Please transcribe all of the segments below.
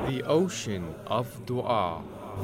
The ocean of dua.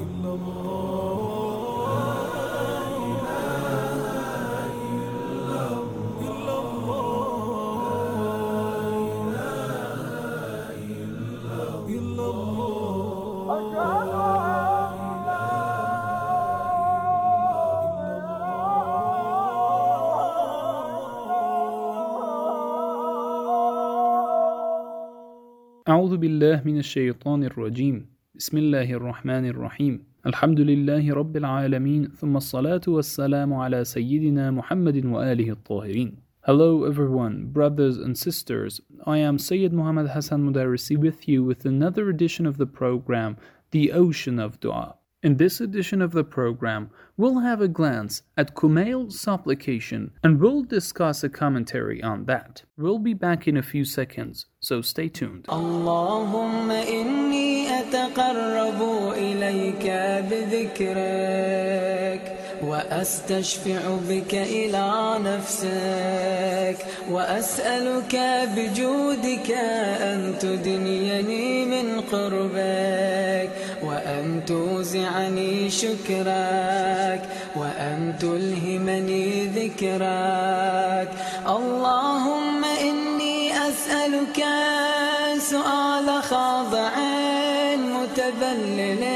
أعوذ بالله من الشيطان الرجيم بسم الله الرحمن الرحيم الحمد لله رب العالمين ثم الصلاة والسلام على سيدنا محمد وآله الطاهرين. Hello everyone, brothers and sisters. I am Sayyid Muhammad Hassan Mudarrisi with you with another edition of the program, The Ocean of Dua. In this edition of the program, we'll have a glance at Kumail's supplication and we'll discuss a commentary on that. We'll be back in a few seconds, so stay tuned. Allahumma inni ataqarrabu ilayka bidhikrak وأستشفع بك إلى نفسك وأسألك بجودك أن تدنيني من قربك وأن توزعني شكرك وأن تلهمني ذكرك. اللهم إني أسألك سؤال خاضع متذلل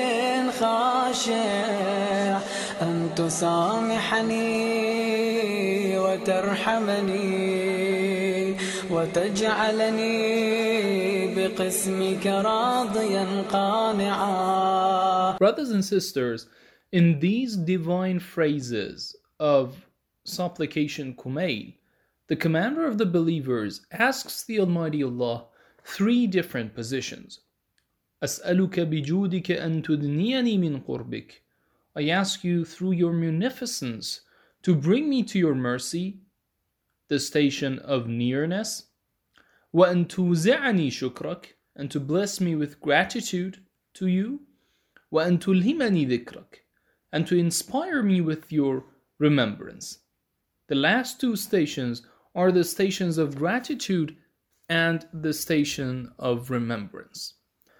خاشع أن تسامحني وترحمني وتجعلني بقسمك راضيا قانعا. Brothers and sisters, in these divine phrases of supplication Kumail, the commander of the believers asks the Almighty Allah three different positions. أسألك بجودك أن تدنيني من قربك. I ask you through your munificence to bring me to your mercy, the station of nearness, وأن توزعني شكرك, and to bless me with gratitude to you, وأن تلهمني ذكرك, and to inspire me with your remembrance. The last two stations are the stations of gratitude and the station of remembrance.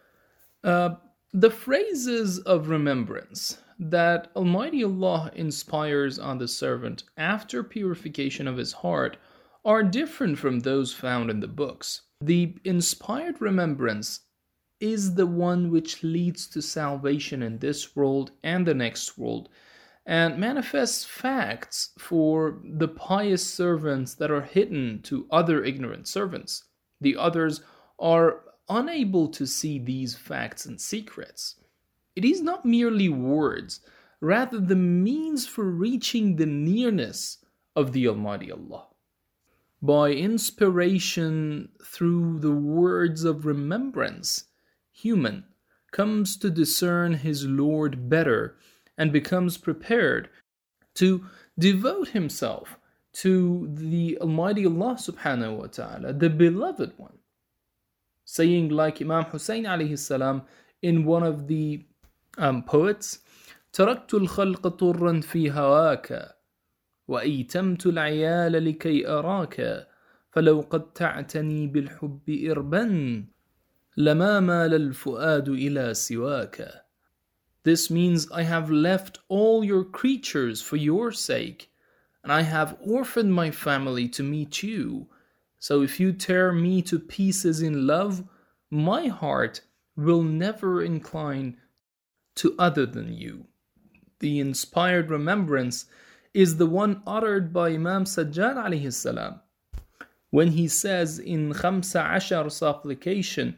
The phrases of remembrance that Almighty Allah inspires on the servant after purification of his heart are different from those found in the books. The inspired remembrance is the one which leads to salvation in this world and the next world, and manifests facts for the pious servants that are hidden to other ignorant servants. The others are unable to see these facts and secrets. It is not merely words, rather the means for reaching the nearness of the Almighty Allah. By inspiration through the words of remembrance, human comes to discern his Lord better and becomes prepared to devote himself to the Almighty Allah subhanahu wa ta'ala, the beloved one. Saying like Imam Hussein alayhi salam in one of the poets, تركت الخلق طرا في هواك وأيتمت العيال لكي أراك فلو قد تعتني بالحب إربا لما مال الفؤاد إلى سواك. This means I have left all your creatures for your sake, and I have orphaned my family to meet you. So if you tear me to pieces in love, my heart will never incline to other than you. The inspired remembrance is the one uttered by Imam Sajjad alayhi salam when he says in Khamsa Ashar supplication,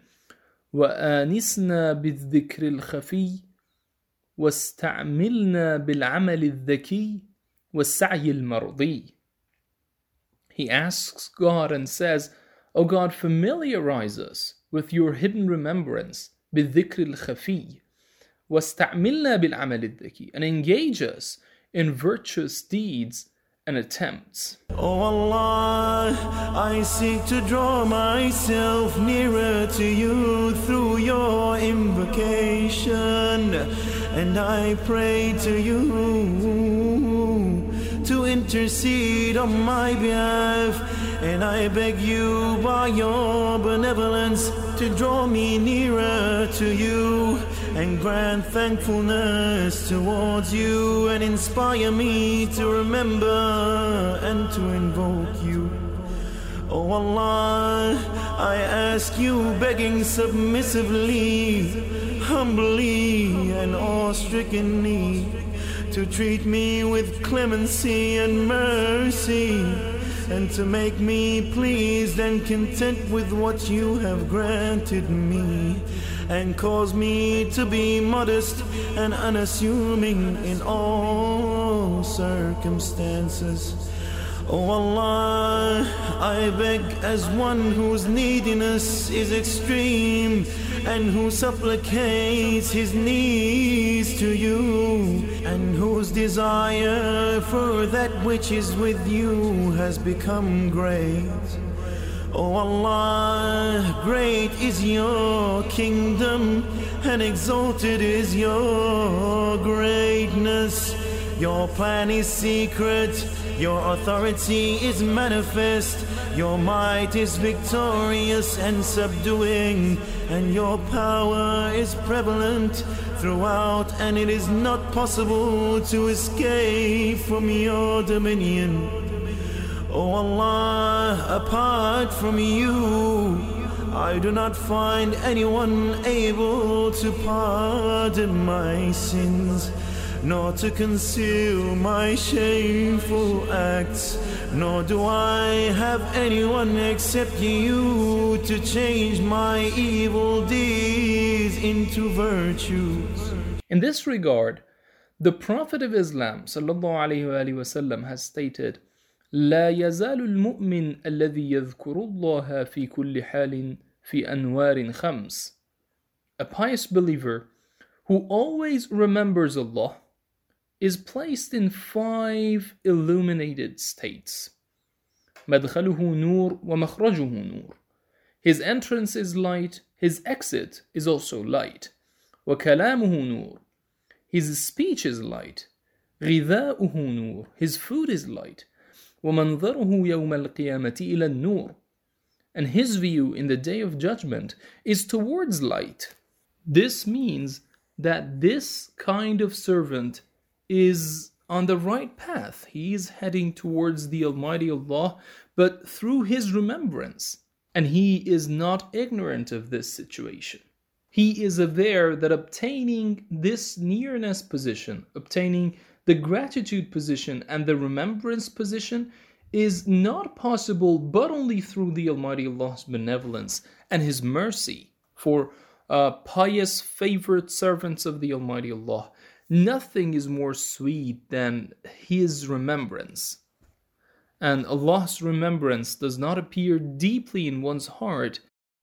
وآنسنا بالذكر الخفي واستعملنا بالعمل الذكي والسعي المرضي. He asks God and says, O God, familiarize us with your hidden remembrance, بالذكر الخفي واستعملنا بالعمل الذكي, and engage us in virtuous deeds and attempts. Oh Allah, I seek to draw myself nearer to you through your invocation, and I pray to you to intercede on my behalf. And I beg you by your benevolence to draw me nearer to you and grant thankfulness towards you and inspire me to remember and to invoke you. Oh Allah, I ask you begging submissively, humbly and awe-strickenly to treat me with clemency and mercy and to make me pleased and content with what you have granted me and cause me to be modest and unassuming in all circumstances. Oh Allah, I beg as one whose neediness is extreme and who supplicates his needs to you and whose desire for that which is with you has become great. Oh Allah, great is your kingdom and exalted is your greatness. Your plan is secret, your authority is manifest, your might is victorious and subduing, and your power is prevalent throughout, and it is not possible to escape from your dominion. Oh Allah, apart from you, I do not find anyone able to pardon my sins, nor to conceal my shameful acts, nor do I have anyone except you to change my evil deeds into virtues. In this regard, the Prophet of Islam ﷺ has stated, لا يزال المؤمن الذي يذكر الله في كل حال في أنوار خمس. A pious believer who always remembers Allah is placed in 5 illuminated states. مدخله نور ومخرجه نور. His entrance is light, his exit is also light. وكلامه نور. His speech is light. غذاؤه نور. His food is light. ومنظره يوم القيامة إلى النور. And his view in the day of judgment is towards light. This means that this kind of servant is on the right path. He is heading towards the Almighty Allah, but through his remembrance. And he is not ignorant of this situation. He is aware that obtaining this nearness position, obtaining the gratitude position and the remembrance position is not possible but only through the Almighty Allah's benevolence and His mercy. For pious favored servants of the Almighty Allah, nothing is more sweet than His remembrance. And Allah's remembrance does not appear deeply in one's heart,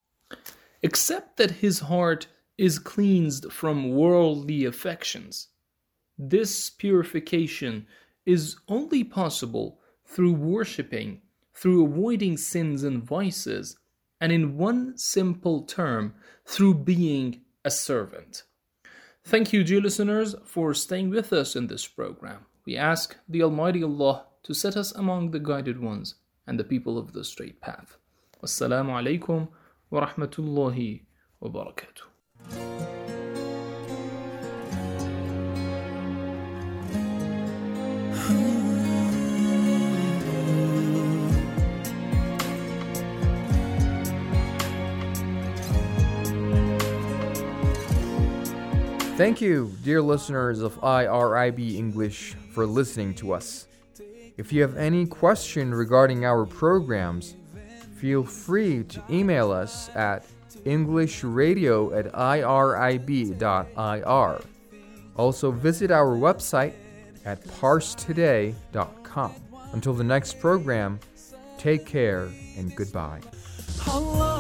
except that his heart is cleansed from worldly affections. This purification is only possible through worshipping, through avoiding sins and vices, and in one simple term, through being a servant. Thank you, dear listeners, for staying with us in this program. We ask the Almighty Allah to set us among the guided ones and the people of the straight path. Wassalamu alaikum wa rahmatullahi wa barakatuh. Thank you, dear listeners of IRIB English, for listening to us. If you have any question regarding our programs, feel free to email us at englishradio@irib.ir. Also visit our website at parstoday.com. Until the next program, take care and goodbye. Allah